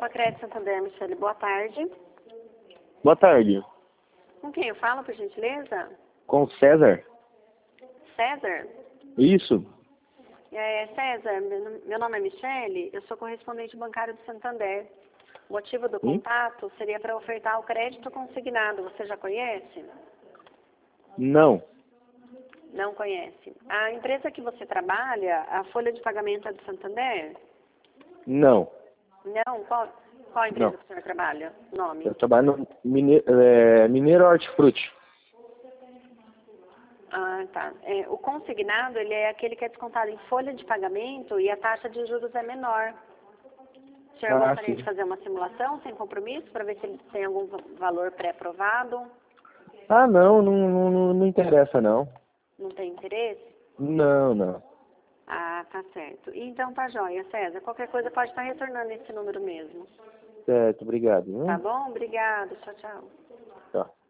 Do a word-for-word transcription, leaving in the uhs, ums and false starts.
Copa Crédito Santander, Michele, boa tarde. Boa tarde. Com quem eu falo, por gentileza? Com o César? César? Isso. É, César, meu meu nome é Michele, eu sou correspondente bancário do Santander. O motivo do Hum? contato seria para ofertar o crédito consignado. Você já conhece? Não. Não conhece. A empresa que você trabalha, a folha de pagamento é do Santander? Não. Não? Qual, qual a empresa Não. que o senhor trabalha? Nome? Eu trabalho no Mine... é, Mineiro Hortifruti. Ah, tá. É, o consignado, ele é aquele que é descontado em folha de pagamento e a taxa de juros é menor. O senhor Ah, gostaria sim. de fazer uma simulação sem compromisso para ver se ele tem algum va- valor pré-aprovado? Ah, não, não, não, não, não interessa, não. Não tem interesse? Não, não. Ah, tá certo. Então tá joia, César. Qualquer coisa pode estar retornando esse número mesmo. Certo, obrigado. Tá Hum? bom? Obrigado. Tchau, tchau. Tá.